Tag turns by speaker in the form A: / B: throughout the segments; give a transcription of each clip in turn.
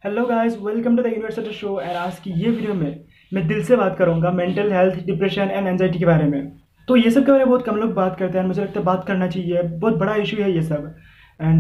A: Hello guys, welcome to the university show. And आज की ये वीडियो में मैं दिल से बात करूंगा mental health, depression and anxiety के बारे में। तो ये सब के बारे में बहुत कम लोग बात करते हैं, मुझे लगता है बात करना चाहिए। बहुत बड़ा इशू है ये सब। एंड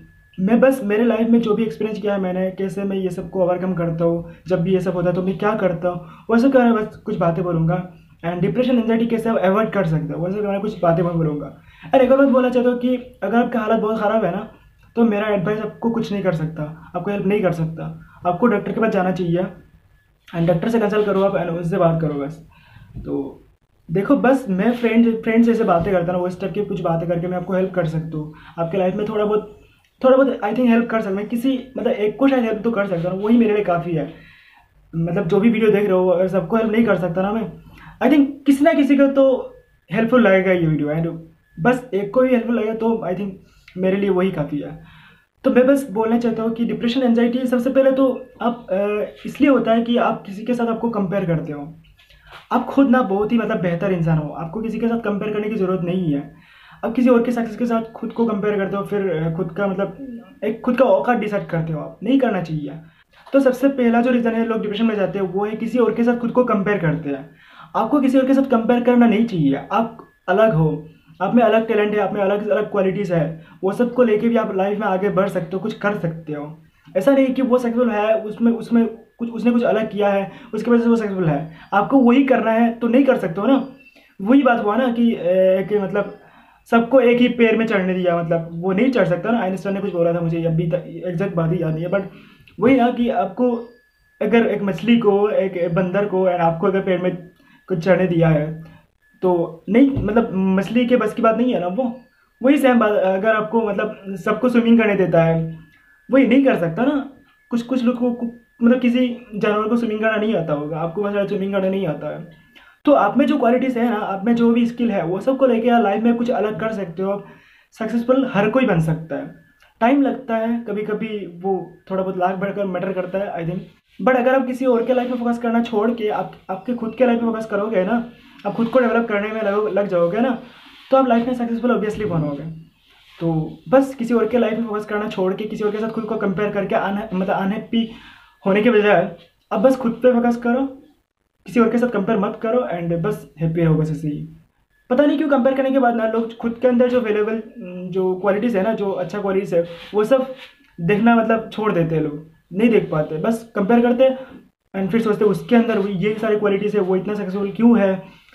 A: मैं बस मेरे लाइफ में जो भी एक्सपीरियंस किया है मैंने, कैसे मैं ये सब को ओवरकम करता हूँ, जब भी ये सब होता है तो मैं क्या करता हूँ, वो सब के बारे में बस कुछ बातें बोलूँगा। एंड डिप्रेशन, एंजाइटी कैसे अवॉइड कर सकते हो, वो सब के बारे में कुछ बातें मैं बोलूँगा। और एक और बात बोलना चाहता हूँ कि अगर आपका हालत बहुत ख़राब है ना, तो मेरा एडवाइस आपको कुछ नहीं कर सकता, आपको हेल्प नहीं कर सकता। आपको डॉक्टर के पास जाना चाहिए एंड डॉक्टर से कंसल्ट करो आप एंड उससे बात करो बस। तो देखो, बस मैं फ्रेंड जैसे बातें करता हूँ, उस टाइप की कुछ बातें करके मैं आपको हेल्प कर सकता हूँ। आपके लाइफ में थोड़ा बहुत आई थिंक हेल्प कर सकता हूँ। मैं किसी मतलब एक को शायद हेल्प तो कर सकता हूँ, वही मेरे लिए काफ़ी है। मतलब जो भी वीडियो देख रहे हो, अगर सबको हेल्प नहीं कर सकता ना मैं, आई थिंक किसी ना किसी को तो हेल्पफुल लगेगा ये वीडियो। एंड बस एक को भी हेल्पफुल लगेगा तो आई थिंक मेरे लिए वही काफ़ी है। तो मैं बस बोलना चाहता हूँ कि डिप्रेशन, एंजाइटी सबसे पहले तो आप इसलिए होता है कि आप किसी के साथ आपको कंपेयर करते हो। आप खुद ना बहुत ही मतलब बेहतर इंसान हो, आपको किसी के साथ कंपेयर करने की ज़रूरत नहीं है। आप किसी और के सक्सेस के साथ खुद को कंपेयर करते हो, फिर खुद का मतलब एक खुद का औकात डिसाइड करते हो। आप नहीं करना चाहिए। तो सबसे पहला जो रीज़न है लोग डिप्रेशन में जाते हैं वो है किसी और के साथ खुद को कंपेयर करते हैं। आपको किसी और के साथ कंपेयर करना नहीं चाहिए। आप अलग हो, आप में अलग टैलेंट है, आप में अलग अलग क्वालिटीज़ है। वो सब को लेके भी आप लाइफ में आगे बढ़ सकते हो, कुछ कर सकते हो। ऐसा नहीं कि वो सक्सेसफुल है, उसमें उसमें कुछ उसने कुछ अलग किया है, उसकी वजह से वो सक्सेसफुल है। आपको वही करना है तो नहीं कर सकते हो ना। वही बात हुआ ना कि मतलब सबको एक ही पेड़ में चढ़ने दिया, मतलब वो नहीं चढ़ सकता ना। आइंस्टाइन ने कुछ बोला था, मुझे अभी तक एग्जैक्ट बात ही याद नहीं है, बट वही ना कि आपको अगर एक मछली को, एक बंदर को, और आपको अगर पेड़ में कुछ चढ़ने दिया है तो नहीं, मतलब मछली के बस की बात नहीं है ना वो। वही सेम बात, अगर आपको मतलब सबको स्विमिंग करने देता है, वही नहीं कर सकता ना। कुछ कुछ लोगों को मतलब किसी जानवर को स्विमिंग करना नहीं आता होगा, आपको बस स्विमिंग करना नहीं आता है। तो आप में जो क्वालिटीज़ है ना, आप में जो भी स्किल है, वो सब को लेके आप लाइफ में कुछ अलग कर सकते हो। सक्सेसफुल हर कोई बन सकता है। टाइम लगता है कभी कभी, वो थोड़ा बहुत लाख बढ़कर मैटर करता है आई थिंक। बट अगर आप किसी और के लाइफ में फोकस करना छोड़ के आप आपके खुद के लाइफ में फोकस करोगे ना, आप खुद को डेवलप करने में लग जाओगे ना, तो आप लाइफ में सक्सेसफुल ऑब्वियसली बनोगे। तो बस किसी और के लाइफ में फोकस करना छोड़ के किसी और के साथ खुद को कंपेयर करके मतलब अनहैप्पी होने के बजाय अब बस खुद पे फोकस करो, किसी और के साथ कंपेयर मत करो एंड बस हैप्पी रहो, बस ऐसे ही। पता नहीं क्यों कंपेयर करने के बाद ना लोग खुद के अंदर जो अवेलेबल जो क्वालिटीज़ है ना, जो अच्छा क्वालिटीज़ है, वो सब देखना मतलब छोड़ देते हैं। लोग नहीं देख पाते, बस कंपेयर करते हैं एंड फिर सोचते हैं उसके अंदर ये सारी क्वालिटीज़ है, वो इतना सक्सेसफुल क्यों है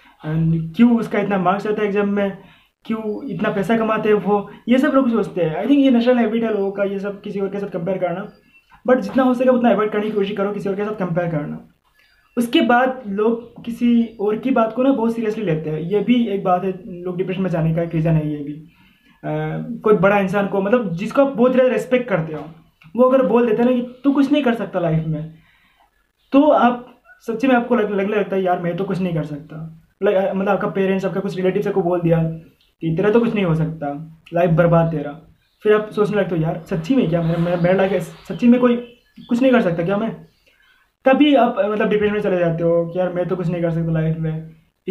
A: एंड क्यों उसका इतना मार्क्स आता है एग्जाम में, क्यों इतना पैसा कमाते हैं वो, ये सब लोग सोचते हैं। आई थिंक ये नेशनल हैबिट है लोगों का, ये सब किसी और के साथ कंपेयर करना। बट जितना हो सके उतना अवॉइड करने की कोशिश करो किसी और के साथ कंपेयर करना। उसके बाद लोग किसी और की बात को ना बहुत सीरियसली लेते हैं, ये भी एक बात है। लोग डिप्रेशन में जाने का एक रीज़न है ये भी। कोई बड़ा इंसान को मतलब जिसको आप बहुत ज़्यादा रेस्पेक्ट करते हो, वो अगर बोल देते हैं ना कि तू कुछ नहीं कर सकता लाइफ में, तो आप सच्ची में आपको लगने लगता है यार मैं तो कुछ नहीं कर सकता। मतलब आपका पेरेंट्स, आपका कुछ रिलेटिव को बोल दिया कि तेरा तो कुछ नहीं हो सकता, लाइफ बर्बाद तेरा। फिर आप सोचने लगते हो यार सच्ची में क्या मेरा लाइफ सच्ची में कोई कुछ नहीं कर सकता क्या मैं। तभी आप मतलब डिप्रेशन में चले जाते हो कि यार मैं तो कुछ नहीं कर सकता लाइफ में।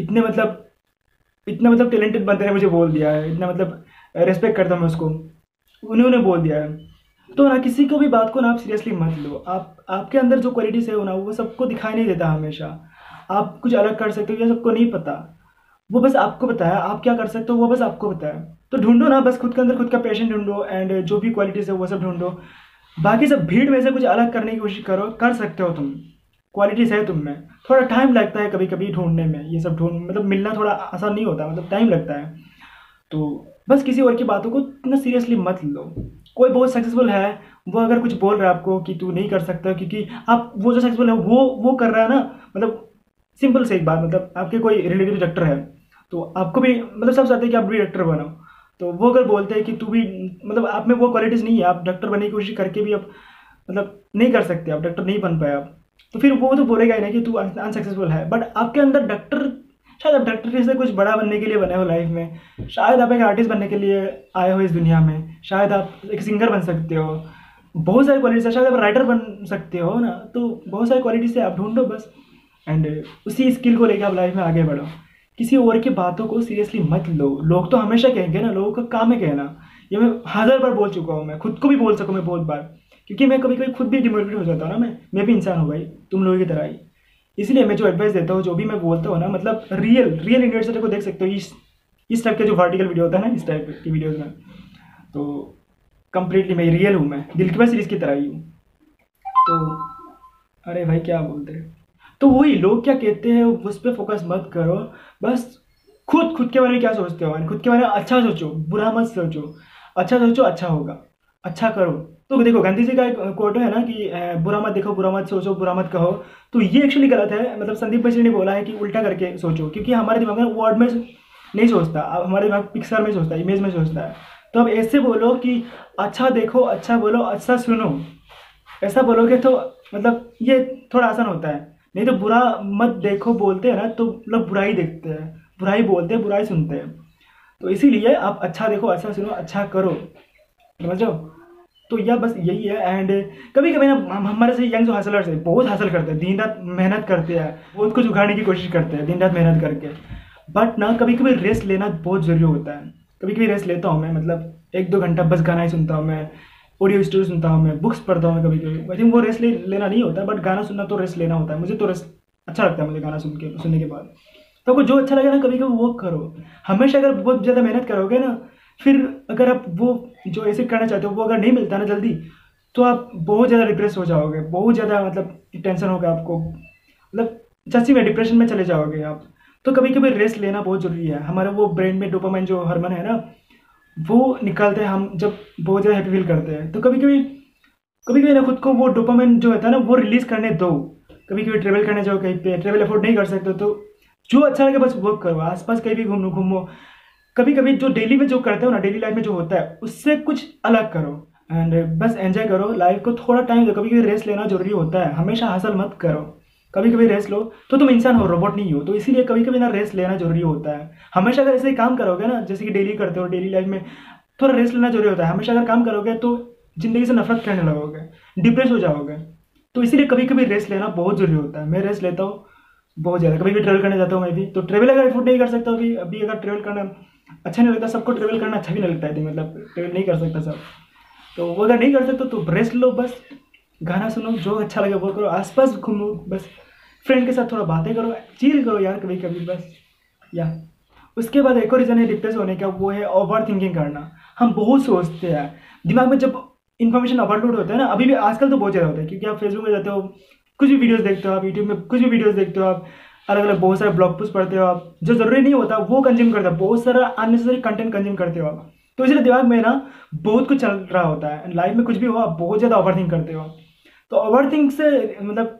A: इतना मतलब टैलेंटेड बंदे ने मुझे बोल दिया है, इतना मतलब रेस्पेक्ट करता हूँ मैं उसको, उन्होंने बोल दिया है। तो ना किसी को भी बात को ना आप सीरियसली मत लो। आप आपके अंदर जो क्वालिटीज़ है वो ना, वो सबको दिखाई नहीं देता हमेशा। आप कुछ अलग कर सकते हो ये सबको नहीं पता, वो बस आपको पता है। आप क्या कर सकते हो वो बस आपको पता है। तो ढूंढो ना बस खुद के अंदर खुद का पैशन ढूंढो एंड जो भी क्वालिटीज़ है वो सब ढूंढो। बाकी सब भीड़ में से कुछ अलग करने की कोशिश करो, कर सकते हो तुम। क्वालिटीज़ है तुम में। थोड़ा टाइम लगता है कभी कभी ढूंढने में, ये सब ढूंढ मतलब मिलना थोड़ा आसान नहीं होता, मतलब टाइम लगता है। तो बस किसी और की बातों को इतना सीरियसली मत लो। कोई बहुत सक्सेसफुल है, वो अगर कुछ बोल रहा है आपको कि तू नहीं कर सकता क्योंकि आप वो जो सक्सेसफुल है वो कर रहा है ना, मतलब सिंपल से एक बात, मतलब आपके कोई रिलेटिव डॉक्टर है तो आपको भी मतलब सब चाहते हैं कि आप भी डॉक्टर बनो। तो वो अगर बोलते हैं कि तू भी मतलब आप में वो क्वालिटीज़ नहीं है, आप डॉक्टर बनने की कोशिश करके भी आप मतलब नहीं कर सकते, आप डॉक्टर नहीं बन पाए आप, तो फिर वो तो बोलेगा ही ना कि तू अनसक्सेसफुल है। बट आपके अंदर डॉक्टर, शायद आप डॉक्टर से कुछ बड़ा बनने के लिए बने हो लाइफ में, शायद आप एक आर्टिस्ट बनने के लिए आए हो इस दुनिया में, शायद आप एक सिंगर बन सकते हो। बहुत सारी क्वालिटीज है, शायद आप राइटर बन सकते हो ना। तो बहुत सारी क्वालिटीज है, आप ढूंढो बस एंड उसी स्किल को लेकर आप लाइफ में आगे बढ़ो। किसी और की बातों को सीरियसली मत लो। लोग तो हमेशा कहेंगे ना, लोगों का काम है कहना। ये मैं 1000 बार बोल चुका हूँ, मैं खुद को भी बोल सकूँ मैं बहुत बार क्योंकि मैं कभी कभी खुद भी डिमोटिवेट हो जाता हूँ ना, मैं भी इंसान हूँ भाई, तुम लोगों की तरह ही। इसलिए मैं जो एडवाइस देता हूँ, जो भी मैं बोलता हूँ ना, मतलब रियल रियल इन्वेस्टर को देख सकते हो इस टाइप के जो वर्टिकल वीडियो होता है ना, इस टाइप की वीडियोज़ में। तो कंप्लीटली मैं रियल हूँ, मैं दिल की बात सीरीज की तरह ही हूँ। तो अरे भाई क्या बोलते हैं, तो वही लोग क्या कहते हैं उस पर फोकस मत करो। बस खुद के बारे में क्या सोचते हो, खुद के बारे में अच्छा सोचो, बुरा मत सोचो। अच्छा सोचो, अच्छा होगा, अच्छा करो। तो देखो गांधी जी का एक कोट है ना कि बुरा मत देखो, बुरा मत सोचो, बुरा मत कहो। तो ये एक्चुअली गलत है, मतलब संदीप बख्शी ने बोला है कि उल्टा करके सोचो, क्योंकि हमारे दिमाग में वर्ड में नहीं सोचता, अब हमारे दिमाग पिक्चर में सोचता है, इमेज में सोचता है। तो अब ऐसे बोलो कि अच्छा देखो, अच्छा बोलो, अच्छा सुनो। ऐसा बोलोगे तो मतलब ये थोड़ा आसान होता है। नहीं तो बुरा मत देखो बोलते हैं ना, तो लोग बुरा ही देखते हैं, बुरा ही बोलते हैं, बुरा ही सुनते हैं। तो इसीलिए आप अच्छा देखो, अच्छा सुनो, अच्छा करो, समझ लो। तो यह बस यही है। एंड कभी कभी ना हमारे से यंग जो हसलर्स है, बहुत हासिल करते हैं, दिन रात मेहनत करते हैं, बहुत कुछ उखाड़ने की कोशिश करते हैं दिन रात मेहनत करके। बट ना कभी कभी रेस्ट लेना बहुत ज़रूरी होता है। कभी कभी रेस्ट लेता हूँ मैं, मतलब 1-2 घंटा बस गाना ही सुनता हूँ मैं, ऑडियो स्टोरी सुनता हूँ मैं, बुक्स पढ़ता हूँ मैं। कभी कभी आई थिंक वो रेस्ट लेना नहीं होता, बट गाना सुनना तो रेस्ट लेना होता है। मुझे तो रेस्ट अच्छा लगता है, मुझे गाना सुनने के बाद। तो आपको जो अच्छा लगे ना, कभी कभी वो करो। हमेशा अगर बहुत ज़्यादा मेहनत करोगे ना, फिर अगर आप वो जो ऐसे करना चाहते हो वो अगर नहीं मिलता ना जल्दी, तो आप बहुत ज़्यादा डिप्रेस हो जाओगे, बहुत ज़्यादा मतलब टेंशन होगा आपको, मतलब सच्ची में डिप्रेशन में चले जाओगे आप। तो कभी कभी रेस्ट लेना बहुत ज़रूरी है। हमारे वो ब्रेन में डोपामाइन जो हार्मोन है ना, वो निकालते हैं हम जब बहुत ज़्यादा हैप्पी फील करते हैं। तो कभी कभी ना खुद को वो डोपामाइन जो होता है ना, वो रिलीज़ करने दो। कभी कभी ट्रेवल करने जाओ, कहीं पे ट्रेवल अफोर्ड नहीं कर सकते तो जो अच्छा लगे बस वो करो, आसपास कहीं भी घूमो। कभी कभी जो डेली में जो करते हो ना, डेली लाइफ में जो होता है उससे कुछ अलग करो। एंड बस एंजॉय करो लाइफ को, थोड़ा टाइम दो। कभी कभी रेस्ट लेना जरूरी होता है, हमेशा हासिल मत करो, कभी कभी रेस्ट लो। तो तुम इंसान हो, रोबोट नहीं हो। तो इसीलिए कभी कभी ना रेस्ट लेना जरूरी होता है। हमेशा अगर ऐसे ही काम करोगे ना, जैसे कि डेली करते हो, डेली लाइफ में थोड़ा रेस्ट लेना जरूरी होता है। हमेशा अगर काम करोगे तो जिंदगी से नफरत करने लगोगे, डिप्रेस हो जाओगे। तो इसीलिए कभी कभी रेस्ट लेना बहुत जरूरी होता है। मैं रेस्ट लेता हूँ बहुत ज़्यादा। कभी भी ट्रेवल करने जाता हूँ मैं भी, तो ट्रेवल अगर एफोर्ड नहीं कर सकता अभी अगर ट्रेवल करना अच्छा नहीं लगता, सबको ट्रेवल करना अच्छा भी नहीं लगता है, मतलब ट्रेवल नहीं कर सकता सब। तो वो अगर नहीं कर सकते तो रेस्ट लो, बस गाना सुनो, जो अच्छा लगे वो करो, आसपास घूमो, बस फ्रेंड के साथ थोड़ा बातें करो, चिल करो यार कभी कभी बस। या उसके बाद एक और रीज़न है डिप्रेस होने का, वो है ओवर थिंकिंग करना। हम बहुत सोचते हैं, दिमाग में जब इन्फॉर्मेशन ओवरलोड होता है ना, अभी भी आजकल तो बहुत ज़्यादा होता है, क्योंकि आप फेसबुक में जाते हो, कुछ भी वीडियोस देखते हो, आप यूट्यूब में कुछ भी वीडियोस देखते हो, आप अलग अलग बहुत सारे ब्लॉग पोस्ट पढ़ते हो, आप जो ज़रूरी नहीं होता वो कंज्यूम करते हो, बहुत सारा अननेसेसरी कंटेंट कंज्यूम करते हो आप। तो इसलिए दिमाग में ना बहुत कुछ चल रहा होता है, लाइफ में कुछ भी हो आप बहुत ज़्यादा ओवर थिंक करते हो। तो ओवर थिंक से मतलब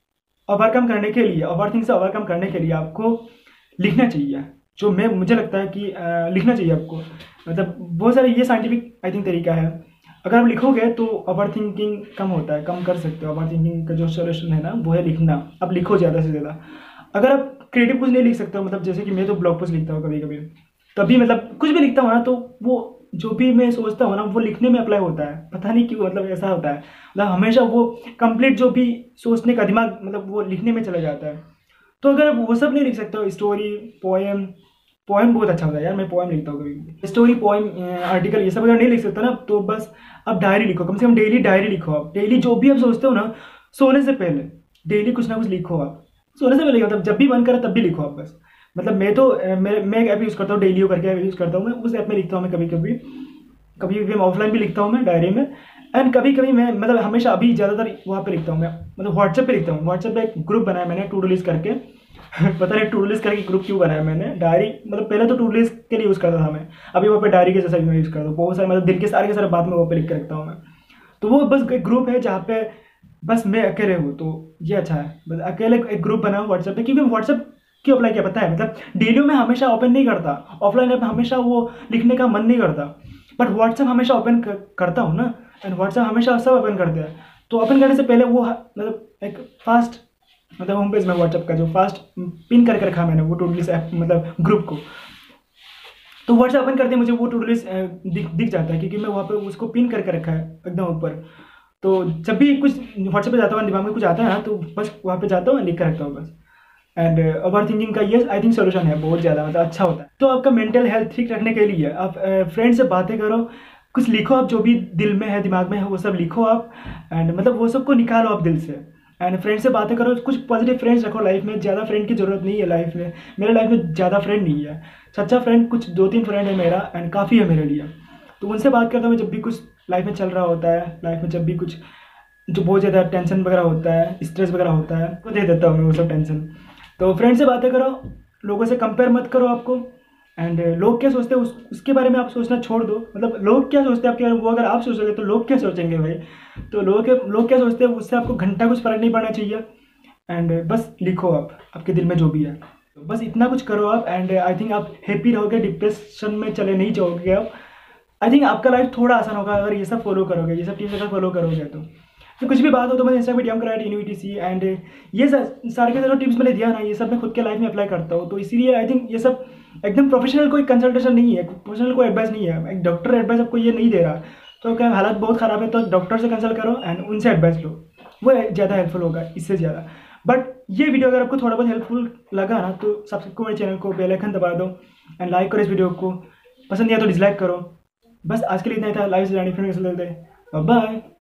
A: ओवर थिंक से ओवरकम करने के लिए आपको लिखना चाहिए। जो मैं मुझे लगता है कि लिखना चाहिए आपको, मतलब बहुत सारे ये साइंटिफिक आई थिंक तरीका है। अगर आप लिखोगे तो ओवर थिंकिंग कम होता है, कम कर सकते हो। ओवर थिंकिंग का जो सोल्यूशन है ना, वो है लिखना। आप लिखो ज़्यादा से ज़्यादा। अगर आप क्रिएटिव कुछ नहीं लिख सकते हो, मतलब जैसे कि मैं तो ब्लॉग पोस्ट लिखता हूँ कभी कभी, तभी मतलब कुछ भी लिखता हूँ ना, तो वो जो भी मैं सोचता हूँ ना, वो लिखने में अप्लाई होता है, पता नहीं क्यों, मतलब ऐसा होता है। मतलब हमेशा वो कंप्लीट जो भी सोचने का दिमाग, मतलब वो लिखने में चला जाता है। तो अगर आप वो सब नहीं लिख सकते हो, स्टोरी, पोएम, पोएम बहुत अच्छा होता है यार, मैं पोएम लिखता हूँ कभी। स्टोरी, पोएम, आर्टिकल, ये सब अगर नहीं लिख सकते ना, तो बस आप डायरी लिखो, कम से कम डेली डायरी लिखो। आप डेली जो भी आप सोचते हो ना, सोने से पहले डेली कुछ ना कुछ लिखो आप। सोने से पहले मतलब जब भी मन करे तब भी लिखो आप बस। मतलब मैं तो मैं एक ऐप यूज़ करता हूँ, डेली करके ऐप यूज़ करता हूँ मैं, उस ऐप में लिखता हूँ मैं कभी कभी। कभी कभी मैं ऑफलाइन भी लिखता हूँ मैं डायरी में। एंड कभी कभी मैं मतलब हमेशा अभी ज़्यादातर वहाँ पे लिखता हूँ मैं, मतलब व्हाट्सएप पे लिखता हूँ। व्हाट्सएप पे एक ग्रुप बनाया मैंने, टू डू लिस्ट करके। पता नहीं टू डू लिस्ट करके ग्रुप क्यों बनाया मैंने। डायरी मतलब पहले तो टू डू लिस्ट के लिए यूज़ करता था मैं, अभी वहाँ पे डायरी के जैसा भी मैं यूज़ करता हूँ। बहुत सारे मतलब दिल के सारे बात में वहाँ पे लिख के रखता हूँ मैं। तो वो बस एक ग्रुप है जहाँ पे बस मैं अकेले हूँ, तो ये अच्छा है। बस अकेले एक ग्रुप बना हुआ व्हाट्सएप पे, क्योंकि व्हाट्सएप क्यों अप्लाई किया पता है, मतलब डेली में हमेशा ओपन नहीं करता, ऑफलाइन ऐप हमेशा वो लिखने का मन नहीं करता, बट व्हाट्सएप हमेशा ओपन करता हूँ ना। एंड व्हाट्सएप हमेशा सब ओपन करते हैं, तो ओपन करने से पहले वो मतलब एक फास्ट, मतलब होम पेज में व्हाट्सएप का जो फास्ट पिन करके रखा मैंने वो टू डू लिस्ट ऐप, मतलब ग्रुप को। तो व्हाट्सएप ओपन करते मुझे वो टू डू लिस्ट दिख जाता है, क्योंकि मैं वहाँ पे उसको पिन करके रखा है एकदम ऊपर। तो जब भी कुछ व्हाट्सएप पे जाता हूँ, दिमाग में कुछ आता है ना, तो बस वहाँ पे जाता हूँ, लिख कर रखता हूँ बस। एंड ओवर थिंकिंग का ये आई थिंक सोल्यूशन है बहुत ज़्यादा, मतलब अच्छा होता है। तो आपका मेंटल हेल्थ ठीक रखने के लिए आप फ्रेंड से बातें करो, कुछ लिखो आप, जो भी दिल में है दिमाग में है वो सब लिखो आप, एंड मतलब वो सबको निकालो आप दिल से। एंड फ्रेंड से बातें करो, कुछ पॉजिटिव फ्रेंड्स रखो लाइफ में। ज़्यादा फ्रेंड की ज़रूरत नहीं है लाइफ में। मेरे लाइफ में ज़्यादा फ्रेंड नहीं है, सच्चा फ्रेंड कुछ 2-3 फ्रेंड है मेरा, एंड काफ़ी है मेरे लिए। तो उनसे बात करता हूँ मैं जब भी कुछ लाइफ में चल रहा होता है, लाइफ में जब भी कुछ जो बहुत ज़्यादा टेंशन वगैरह होता है, स्ट्रेस वगैरह होता है, वो दे देता हूँ मैं वो सब टेंशन। तो फ्रेंड से बातें करो, लोगों से कंपेयर मत करो आपको। एंड लोग क्या सोचते हैं उसके बारे में आप सोचना छोड़ दो। मतलब लोग क्या सोचते हैं आपके बारे में, वो अगर आप सोचोगे तो लोग क्या सोचेंगे भाई। तो लोग क्या सोचते हैं उससे आपको घंटा कुछ फ़र्क नहीं पड़ना चाहिए। एंड बस लिखो आप आपके दिल में जो भी है, तो बस इतना कुछ करो आप, एंड आई थिंक आप हैप्पी रहोगे, डिप्रेशन में चले नहीं जाओगे आप। आई थिंक आपका लाइफ थोड़ा आसान होगा अगर ये सब फॉलो करोगे, ये सब चीज़ें अगर फॉलो करोगे तो कुछ भी बात हो तो मैं इंस्टाग्राम डीएम करा यूनिटी। एंड ये सारे के जो टिप्स मैंने दिया ना, ये सब मैं खुद के लाइफ में अप्लाई करता हूँ। तो इसीलिए आई थिंक ये सब एकदम प्रोफेशनल कोई कंसल्टेशन नहीं है, प्रोफेशनल कोई एडवाइस नहीं है। एक डॉक्टर एडवाइस आपको ये नहीं दे रहा। तो क्या हालत बहुत ख़राब है तो डॉक्टर से कंसल्ट करो एंड उनसे एडवाइस लो, वो ज़्यादा हेल्पफुल होगा इससे ज़्यादा। बट ये वीडियो अगर आपको थोड़ा बहुत हेल्पफुल लगा ना तो सब्सक्राइब करो मेरे चैनल को, बेल आइकन दबा दो एंड लाइक करो इस वीडियो को। पसंद नहीं आया तो डिसलाइक करो। बस आज के लिए इतना ही था। लाइव से जाने फिर बाय।